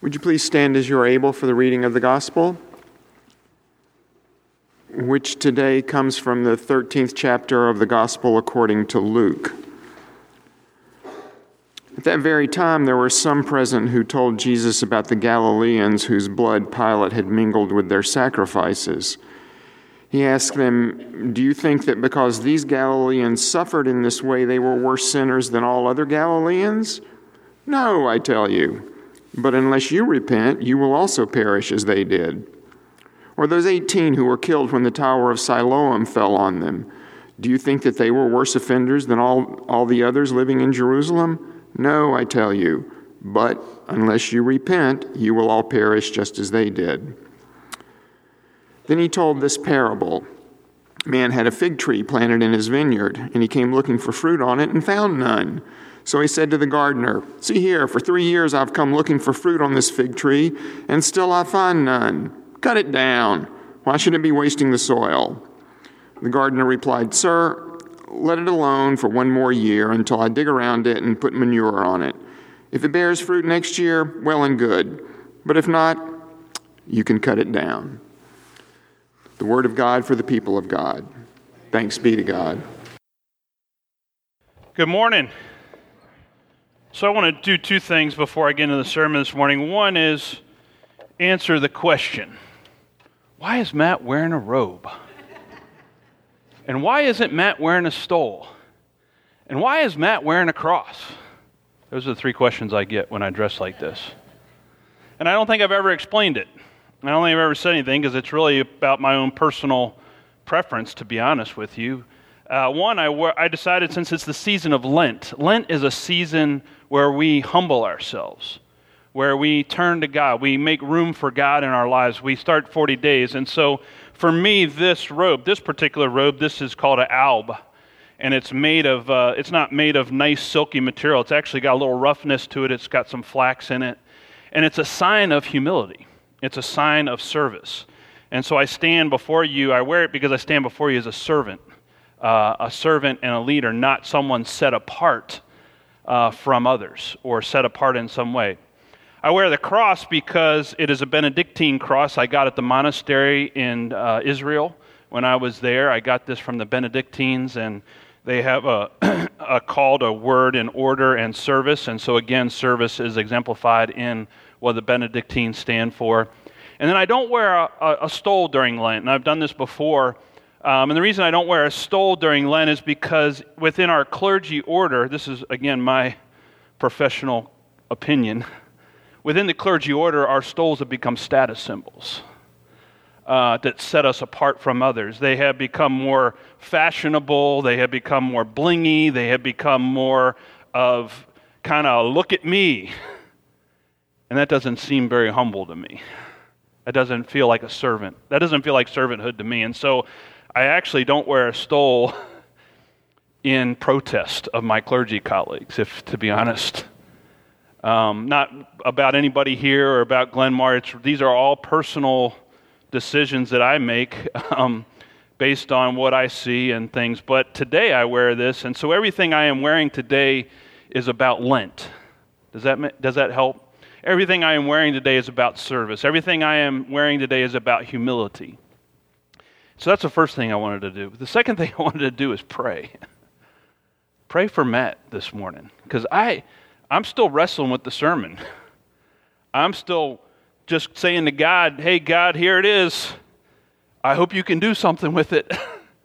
Would you please stand as you are able for the reading of the Gospel, which today comes from the 13th chapter of the Gospel according to Luke. At that very time, there were some present who told Jesus about the Galileans whose blood Pilate had mingled with their sacrifices. He asked them, "Do you think that because these Galileans suffered in this way, they were worse sinners than all other Galileans? No, I tell you. But unless you repent, you will also perish as they did. Or those 18 who were killed when the Tower of Siloam fell on them. Do you think that they were worse offenders than all the others living in Jerusalem? No, I tell you. But unless you repent, you will all perish just as they did." Then he told this parable. A man had a fig tree planted in his vineyard, and he came looking for fruit on it and found none. So he said to the gardener, "See here, for 3 years I've come looking for fruit on this fig tree, and still I find none. Cut it down. Why should it be wasting the soil?" The gardener replied, "Sir, let it alone for 1 more year until I dig around it and put manure on it. If it bears fruit next year, well and good. But if not, you can cut it down." The word of God for the people of God. Thanks be to God. Good morning. So I want to do 2 things before I get into the sermon this morning. One is answer the question, why is Matt wearing a robe? And why isn't Matt wearing a stole? And why is Matt wearing a cross? Those are the 3 questions I get when I dress like this. And I don't think I've ever explained it. I don't think I've ever said anything because it's really about my own personal preference, to be honest with you. I decided since it's the season of Lent. Lent is a season where we humble ourselves, where we turn to God. We make room for God in our lives. We start 40 days. And so for me, this particular robe, this is called an alb. And it's not made of nice silky material. It's actually got a little roughness to it. It's got some flax in it. And it's a sign of humility. It's a sign of service. And so I stand before you. I wear it because I stand before you as a servant and a leader, not someone set apart from others or set apart in some way. I wear the cross because it is a Benedictine cross I got at the monastery in Israel when I was there. I got this from the Benedictines, and they have a call to word and order and service. And so again, service is exemplified in what the Benedictines stand for. And then I don't wear a stole during Lent, and I've done this before. And the reason I don't wear a stole during Lent is because within our clergy order, this is, again, my professional opinion, within the clergy order, our stoles have become status symbols that set us apart from others. They have become more fashionable. They have become more blingy. They have become more of kind of, look at me. And that doesn't seem very humble to me. That doesn't feel like a servant. That doesn't feel like servanthood to me. And so I actually don't wear a stole in protest of my clergy colleagues, to be honest. Not about anybody here or about Glenmar. These are all personal decisions that I make based on what I see and things. But today I wear this, and so everything I am wearing today is about Lent. Does that help? Everything I am wearing today is about service. Everything I am wearing today is about humility. So that's the first thing I wanted to do. The second thing I wanted to do is pray. Pray for Matt this morning, because I'm still wrestling with the sermon. I'm still just saying to God, hey, God, here it is. I hope you can do something with it.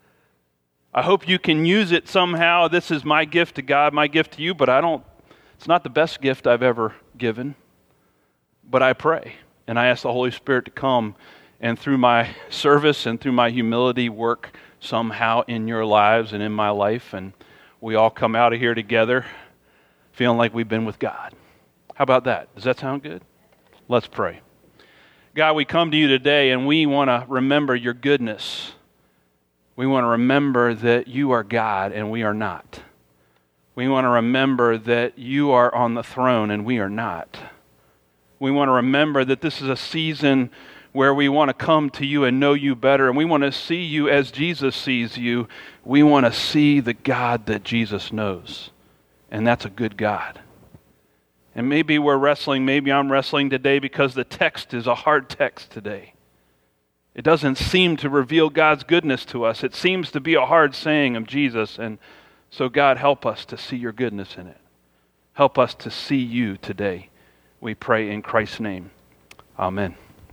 I hope you can use it somehow. This is my gift to God, my gift to you, but it's not the best gift I've ever given. But I pray, and I ask the Holy Spirit to come and through my service and through my humility work somehow in your lives and in my life, and we all come out of here together feeling like we've been with God. How about that? Does that sound good? Let's pray. God, we come to you today, and we want to remember your goodness. We want to remember that you are God and we are not. We want to remember that you are on the throne and we are not. We want to remember that this is a season where we want to come to you and know you better, and we want to see you as Jesus sees you. We want to see the God that Jesus knows, and that's a good God. And maybe we're wrestling, maybe I'm wrestling today because the text is a hard text today. It doesn't seem to reveal God's goodness to us. It seems to be a hard saying of Jesus. And so God, help us to see your goodness in it. Help us to see you today. We pray in Christ's name. Amen.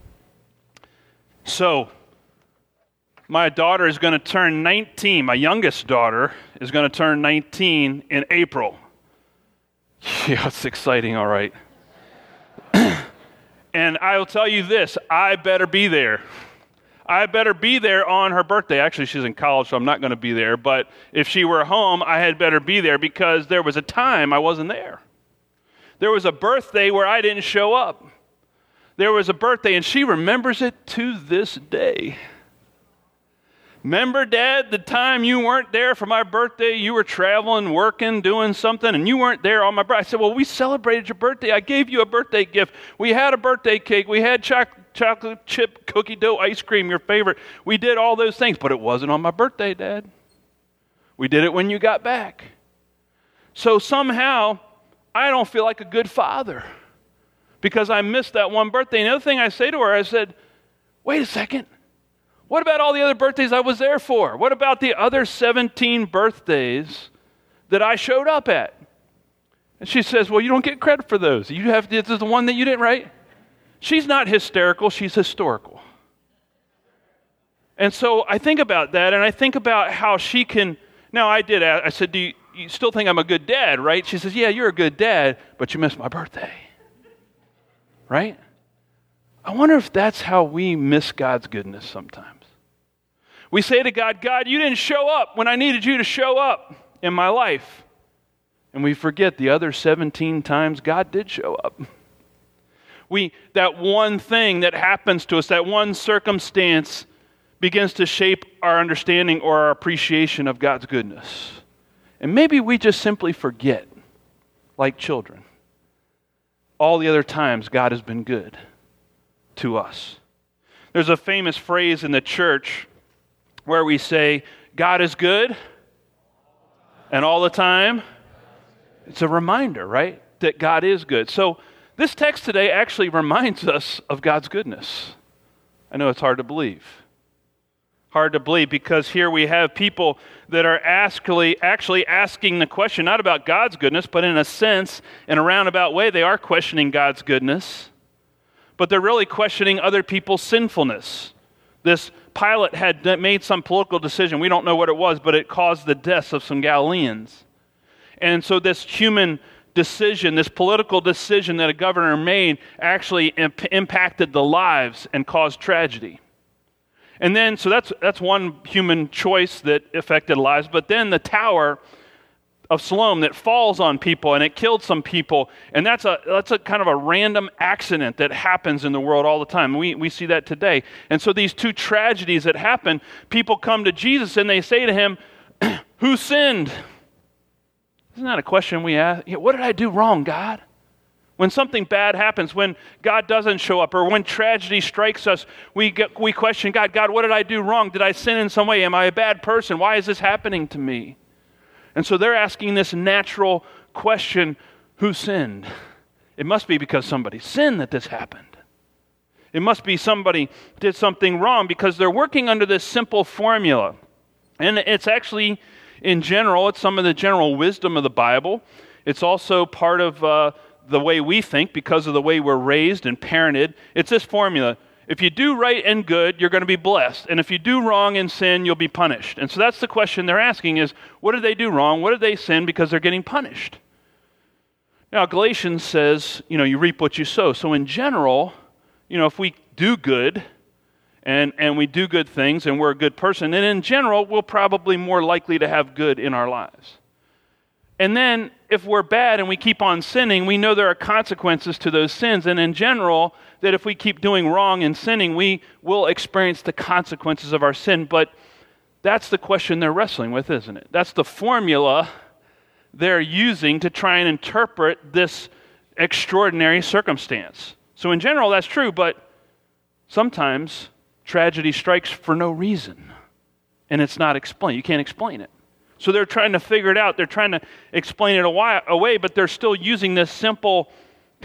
So, my daughter is going to turn 19. My youngest daughter is going to turn 19 in April. Yeah, it's exciting, all right. And I will tell you this, I better be there. I better be there on her birthday. Actually, she's in college, so I'm not going to be there. But if she were home, I had better be there because there was a time I wasn't there. There was a birthday where I didn't show up. There was a birthday, and she remembers it to this day. Remember, Dad, the time you weren't there for my birthday? You were traveling, working, doing something, and you weren't there on my birthday. I said, well, we celebrated your birthday. I gave you a birthday gift. We had a birthday cake. We had chocolate chip cookie dough ice cream, your favorite. We did all those things, but it wasn't on my birthday, Dad. We did it when you got back. So somehow, I don't feel like a good father because I missed that one birthday. And the other thing I say to her, I said, wait a second. What about all the other birthdays I was there for? What about the other 17 birthdays that I showed up at? And she says, well, you don't get credit for those. This is the one that you didn't write. She's not hysterical, she's historical. And so I think about that, and I think about how she can, now I said, do you still think I'm a good dad, right? She says, yeah, you're a good dad, but you missed my birthday. Right? I wonder if that's how we miss God's goodness sometimes. We say to God, God, you didn't show up when I needed you to show up in my life. And we forget the other 17 times God did show up. That one thing that happens to us, that one circumstance begins to shape our understanding or our appreciation of God's goodness. And maybe we just simply forget, like children, all the other times God has been good to us. There's a famous phrase in the church where we say, God is good, and all the time. It's a reminder, right, that God is good. So this text today actually reminds us of God's goodness. I know it's hard to believe. Hard to believe because here we have people that are actually asking the question, not about God's goodness, but in a sense, in a roundabout way, they are questioning God's goodness. But they're really questioning other people's sinfulness. This Pilate had made some political decision. We don't know what it was, but it caused the deaths of some Galileans. And so this human decision, this political decision that a governor made actually impacted the lives and caused tragedy. And then, so that's one human choice that affected lives. But then the Tower of Siloam that falls on people and it killed some people, and that's a kind of a random accident that happens in the world all the time. We see that today. And so these two tragedies that happen, people come to Jesus and they say to him, who sinned? Isn't that a question we ask? What did I do wrong, God? When something bad happens, when God doesn't show up, or when tragedy strikes us, we question God, what did I do wrong? Did I sin in some way? Am I a bad person? Why is this happening to me? And so they're asking this natural question, who sinned? It must be because somebody sinned that this happened. It must be somebody did something wrong because they're working under this simple formula. And it's actually, in general, it's some of the general wisdom of the Bible. It's also part of the way we think because of the way we're raised and parented. It's this formula. If you do right and good, you're going to be blessed. And if you do wrong and sin, you'll be punished. And so that's the question they're asking is, what did they do wrong? What did they sin because they're getting punished? Now, Galatians says, you reap what you sow. So in general, if we do good and we do good things and we're a good person, then in general, we're probably more likely to have good in our lives. And then if we're bad and we keep on sinning, we know there are consequences to those sins. And in general, that if we keep doing wrong and sinning, we will experience the consequences of our sin. But that's the question they're wrestling with, isn't it? That's the formula they're using to try and interpret this extraordinary circumstance. So in general, that's true, but sometimes tragedy strikes for no reason. And it's not explained. You can't explain it. So they're trying to figure it out. They're trying to explain it away, but they're still using this simple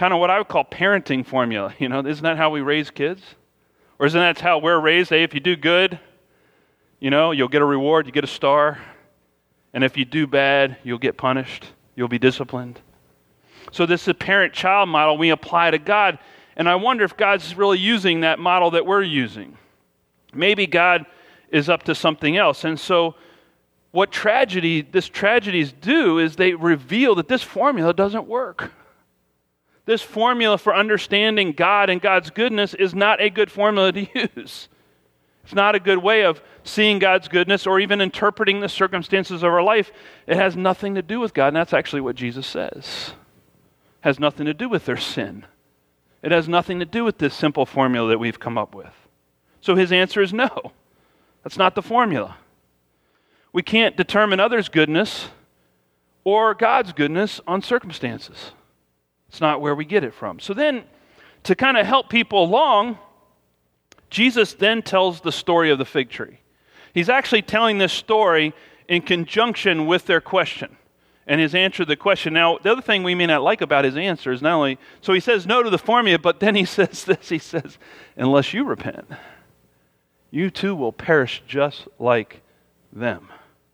kind of what I would call parenting formula. Isn't that how we raise kids? Or isn't that how we're raised? Hey, if you do good, you'll get a reward, you get a star. And if you do bad, you'll get punished. You'll be disciplined. So this is a parent-child model we apply to God. And I wonder if God's really using that model that we're using. Maybe God is up to something else. And so what these tragedies do is they reveal that this formula doesn't work. This formula for understanding God and God's goodness is not a good formula to use. It's not a good way of seeing God's goodness or even interpreting the circumstances of our life. It has nothing to do with God, and that's actually what Jesus says. It has nothing to do with their sin. It has nothing to do with this simple formula that we've come up with. So his answer is no. That's not the formula. We can't determine others' goodness or God's goodness on circumstances. It's not where we get it from. So then, to kind of help people along, Jesus then tells the story of the fig tree. He's actually telling this story in conjunction with their question and his answer to the question. Now, the other thing we may not like about his answer is not only, so he says no to the formula, but then he says this, he says, unless you repent, you too will perish just like them.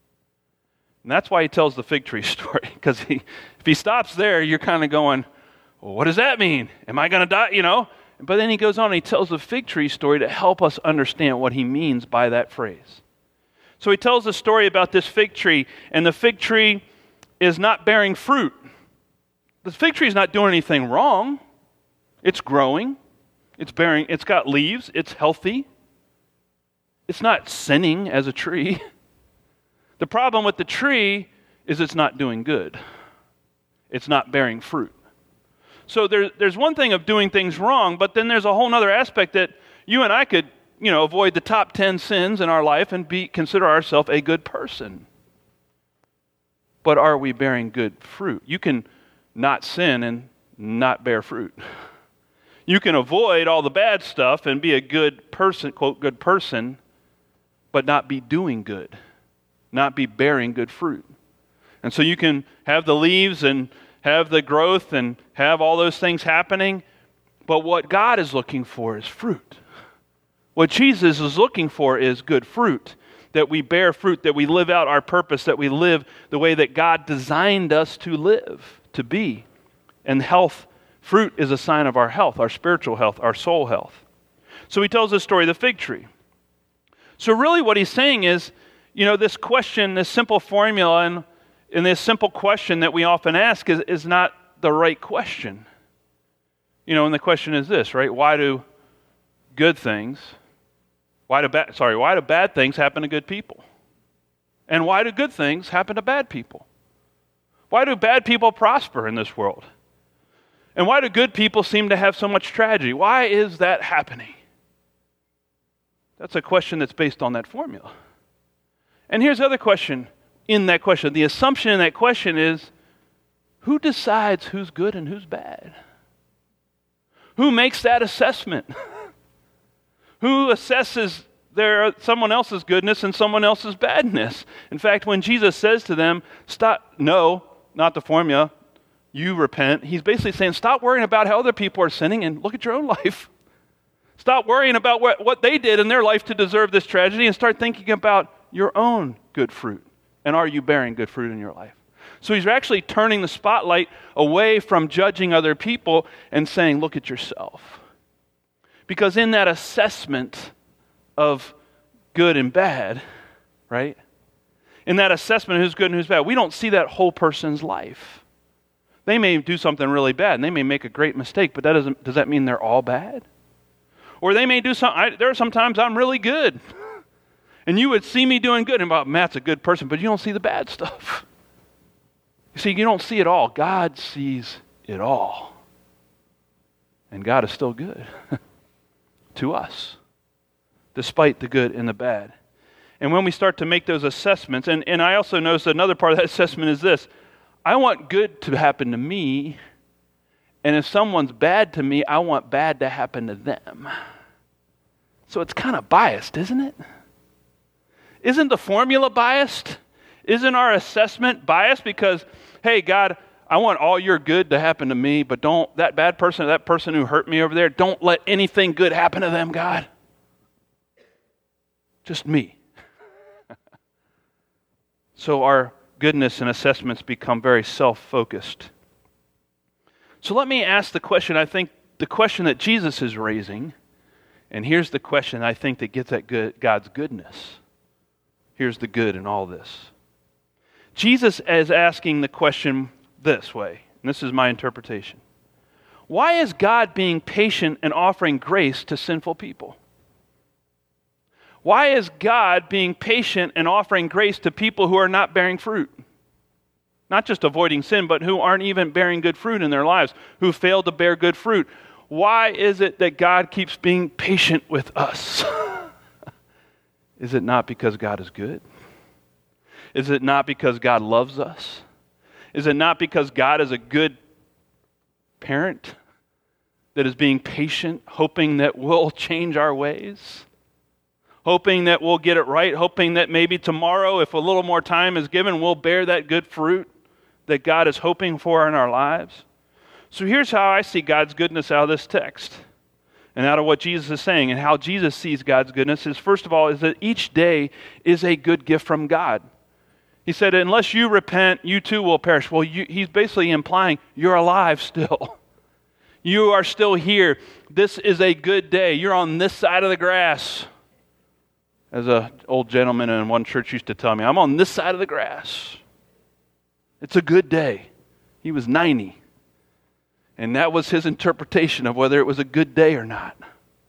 And that's why he tells the fig tree story, because if he stops there, you're kind of going, well, what does that mean? Am I going to die, But then he goes on and he tells the fig tree story to help us understand what he means by that phrase. So he tells a story about this fig tree, and the fig tree is not bearing fruit. The fig tree is not doing anything wrong. It's growing. It's got leaves. It's healthy. It's not sinning as a tree. The problem with the tree is it's not doing good. It's not bearing fruit. So there's one thing of doing things wrong, but then there's a whole other aspect that you and I could, avoid the top 10 sins in our life and consider ourselves a good person. But are we bearing good fruit? You can not sin and not bear fruit. You can avoid all the bad stuff and be a good person, quote, good person, but not be doing good, not be bearing good fruit. And so you can have the leaves and have the growth and have all those things happening, but what God is looking for is fruit. What Jesus is looking for is good fruit, that we bear fruit, that we live out our purpose, that we live the way that God designed us to live, to be. And fruit is a sign of our health, our spiritual health, our soul health. So he tells the story of the fig tree. So really what he's saying is, this question, this simple formula, and this simple question that we often ask is not the right question. And the question is this, right? Why do bad things happen to good people? And why do good things happen to bad people? Why do bad people prosper in this world? And why do good people seem to have so much tragedy? Why is that happening? That's a question that's based on that formula. And here's the other question in that question. The assumption in that question is, who decides who's good and who's bad? Who makes that assessment? Who assesses someone else's goodness and someone else's badness? In fact, when Jesus says to them, no, not the formula, you repent, he's basically saying, stop worrying about how other people are sinning and look at your own life. Stop worrying about what they did in their life to deserve this tragedy and start thinking about your own good fruit. And are you bearing good fruit in your life? So he's actually turning the spotlight away from judging other people and saying, look at yourself. Because in that assessment of good and bad, right? In that assessment of who's good and who's bad, we don't see that whole person's life. They may do something really bad and they may make a great mistake, but does that mean they're all bad? Or they may do something, there are some times I'm really good. And you would see me doing good and about, Matt's a good person, but you don't see the bad stuff. You see, you don't see it all. God sees it all. And God is still good to us, despite the good and the bad. And when we start to make those assessments, and I also notice another part of that assessment is this: I want good to happen to me, and if someone's bad to me, I want bad to happen to them. So it's kind of biased, isn't it? Isn't the formula biased? Isn't our assessment biased? Because, hey, God, I want all your good to happen to me, but don't, that bad person, that person who hurt me over there, don't let anything good happen to them, God. Just me. So our goodness and assessments become very self-focused. So let me ask the question, I think the question that Jesus is raising, and here's the question I think that gets at God's goodness. Here's the good in all this. Jesus is asking the question this way, and this is my interpretation. Why is God being patient and offering grace to sinful people? Why is God being patient and offering grace to people who are not bearing fruit? Not just avoiding sin, but who aren't even bearing good fruit in their lives, who fail to bear good fruit. Why is it that God keeps being patient with us? Is it not because God is good? Is it not because God loves us? Is it not because God is a good parent that is being patient, hoping that we'll change our ways? Hoping that we'll get it right, hoping that maybe tomorrow, if a little more time is given, we'll bear that good fruit that God is hoping for in our lives. So here's how I see God's goodness out of this text and out of what Jesus is saying, and how Jesus sees God's goodness is, first of all, is that each day is a good gift from God. He said, unless you repent, you too will perish. Well, he's basically implying you're alive still. You are still here. This is a good day. You're on this side of the grass. As an old gentleman in one church used to tell me, I'm on this side of the grass. It's a good day. He was 90. And that was his interpretation of whether it was a good day or not.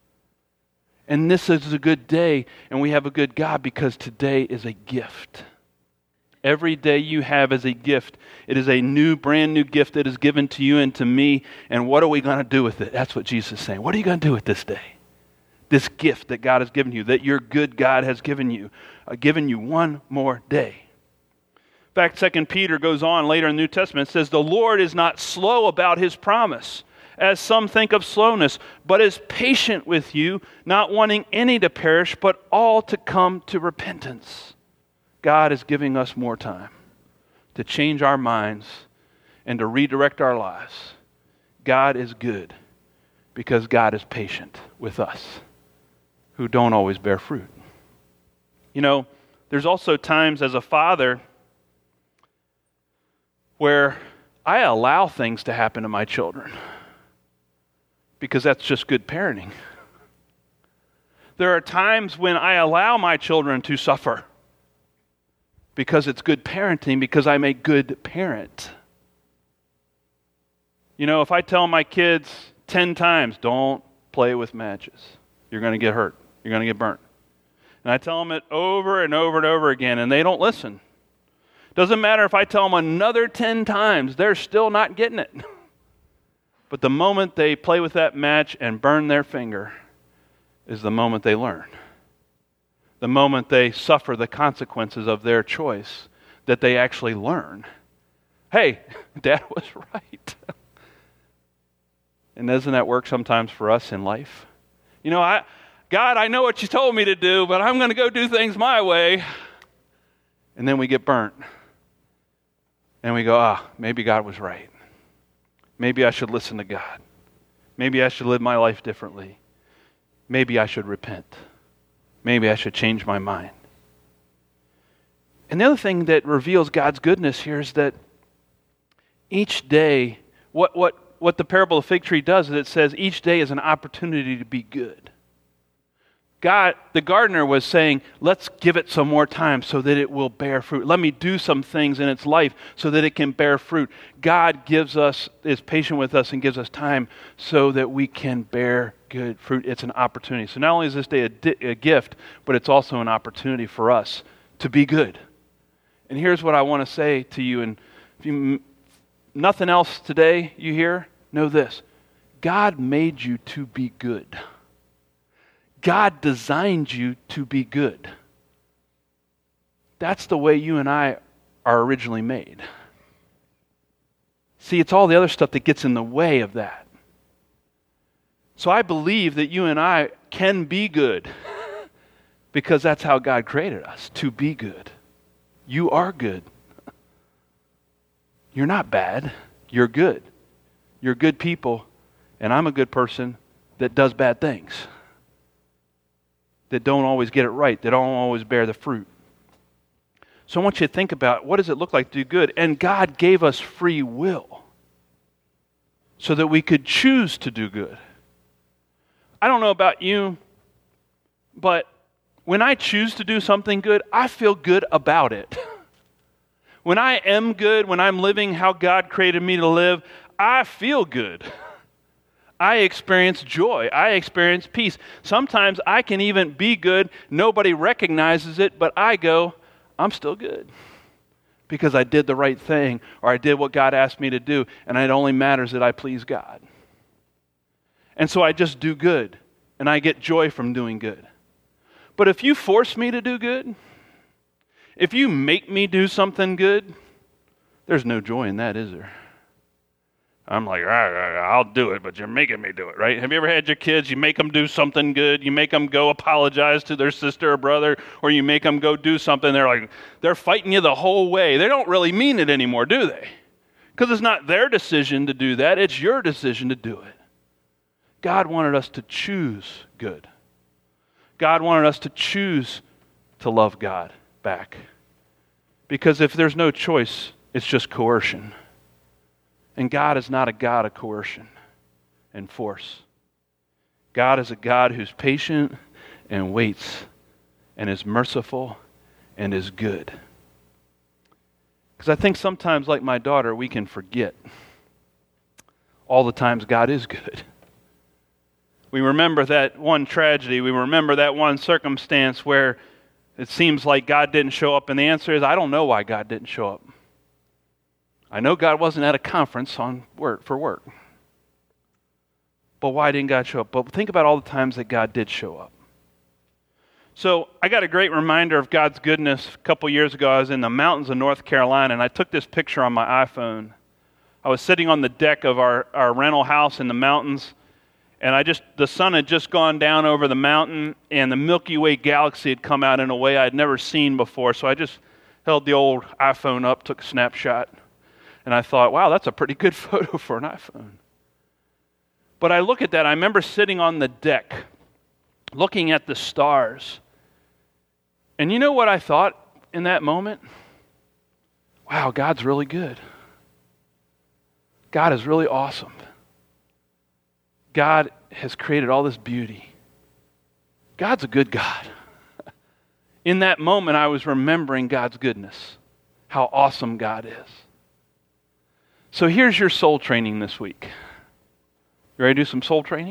And this is a good day, and we have a good God because today is a gift. Every day you have is a gift. It is a brand new gift that is given to you and to me. And what are we going to do with it? That's what Jesus is saying. What are you going to do with this day? This gift that God has given you, that your good God has given you one more day. In fact, 2 Peter goes on later in the New Testament, it says, the Lord is not slow about his promise, as some think of slowness, but is patient with you, not wanting any to perish, but all to come to repentance. God is giving us more time to change our minds and to redirect our lives. God is good because God is patient with us who don't always bear fruit. You know, there's also times as a father where I allow things to happen to my children because that's just good parenting. There are times when I allow my children to suffer because it's good parenting, because I'm a good parent. You know, if I tell my kids 10 times, don't play with matches, you're going to get hurt. You're going to get burnt. And I tell them it over and over and over again, and they don't listen. Doesn't matter if I tell them another 10 times, they're still not getting it. But the moment they play with that match and burn their finger is the moment they learn. The moment they suffer the consequences of their choice, that they actually learn. Hey, Dad was right. And doesn't that work sometimes for us in life? You know, God, I know what you told me to do, but I'm going to go do things my way. And then we get burnt. And we go, maybe God was right. Maybe I should listen to God. Maybe I should live my life differently. Maybe I should repent. Maybe I should change my mind. And the other thing that reveals God's goodness here is that each day, what the parable of the fig tree does is it says each day is an opportunity to be good. God, the gardener, was saying, let's give it some more time so that it will bear fruit. Let me do some things in its life so that it can bear fruit. God is patient with us and gives us time so that we can bear good fruit. It's an opportunity. So not only is this day a gift, but it's also an opportunity for us to be good. And here's what I want to say to you, and if nothing else today you hear, know this. God made you to be good. God designed you to be good. That's the way you and I are originally made. See, it's all the other stuff that gets in the way of that. So I believe that you and I can be good because that's how God created us, to be good. You are good. You're not bad. You're good. You're good people, and I'm a good person that does bad things, that don't always get it right, that don't always bear the fruit. So I want you to think about, what does it look like to do good? And God gave us free will so that we could choose to do good. I don't know about you, but when I choose to do something good, I feel good about it. When I am good, when I'm living how God created me to live, I feel good. I experience joy. I experience peace. Sometimes I can even be good. Nobody recognizes it, but I go, I'm still good because I did the right thing, or I did what God asked me to do, and it only matters that I please God. And so I just do good, and I get joy from doing good. But if you force me to do good, if you make me do something good, there's no joy in that, is there? I'm like, I'll do it, but you're making me do it, right? Have you ever had your kids, you make them do something good, you make them go apologize to their sister or brother, or you make them go do something, they're fighting you the whole way. They don't really mean it anymore, do they? Because it's not their decision to do that, it's your decision to do it. God wanted us to choose good. God wanted us to choose to love God back. Because if there's no choice, it's just coercion. And God is not a God of coercion and force. God is a God who's patient and waits and is merciful and is good. Because I think sometimes, like my daughter, we can forget all the times God is good. We remember that one tragedy. We remember that one circumstance where it seems like God didn't show up, and the answer is, I don't know why God didn't show up. I know God wasn't at a conference for work. But why didn't God show up? But think about all the times that God did show up. So I got a great reminder of God's goodness. A couple years ago, I was in the mountains of North Carolina, and I took this picture on my iPhone. I was sitting on the deck of our rental house in the mountains, and the sun had just gone down over the mountain, and the Milky Way galaxy had come out in a way I'd never seen before. So I just held the old iPhone up, took a snapshot. And I thought, wow, that's a pretty good photo for an iPhone. But I look at that, I remember sitting on the deck, looking at the stars. And you know what I thought in that moment? Wow, God's really good. God is really awesome. God has created all this beauty. God's a good God. In that moment, I was remembering God's goodness, how awesome God is. So here's your soul training this week. You ready to do some soul training?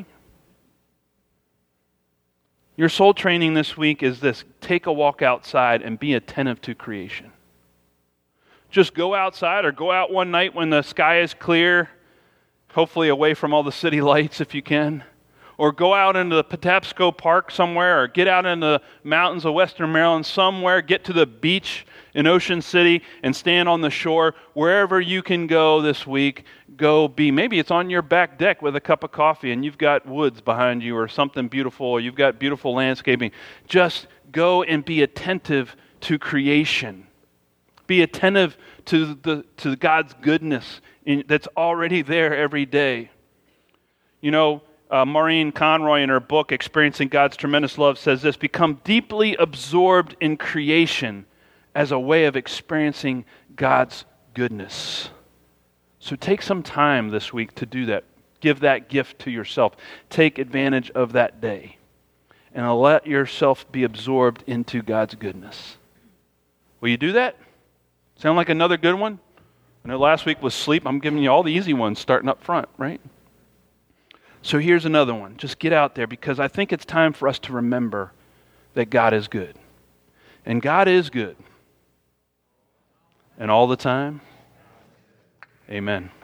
Your soul training this week is this: take a walk outside and be attentive to creation. Just go outside, or go out one night when the sky is clear, hopefully away from all the city lights if you can. Or go out into the Patapsco Park somewhere, or get out in the mountains of Western Maryland somewhere, get to the beach in Ocean City and stand on the shore. Wherever you can go this week, go be. Maybe it's on your back deck with a cup of coffee and you've got woods behind you or something beautiful, or you've got beautiful landscaping. Just go and be attentive to creation. Be attentive to God's goodness that's already there every day. You know, Maureen Conroy, in her book, Experiencing God's Tremendous Love, says this: become deeply absorbed in creation as a way of experiencing God's goodness. So take some time this week to do that. Give that gift to yourself. Take advantage of that day. And let yourself be absorbed into God's goodness. Will you do that? Sound like another good one? I know last week was sleep. I'm giving you all the easy ones starting up front, right? So here's another one. Just get out there, because I think it's time for us to remember that God is good. And God is good. And all the time. Amen.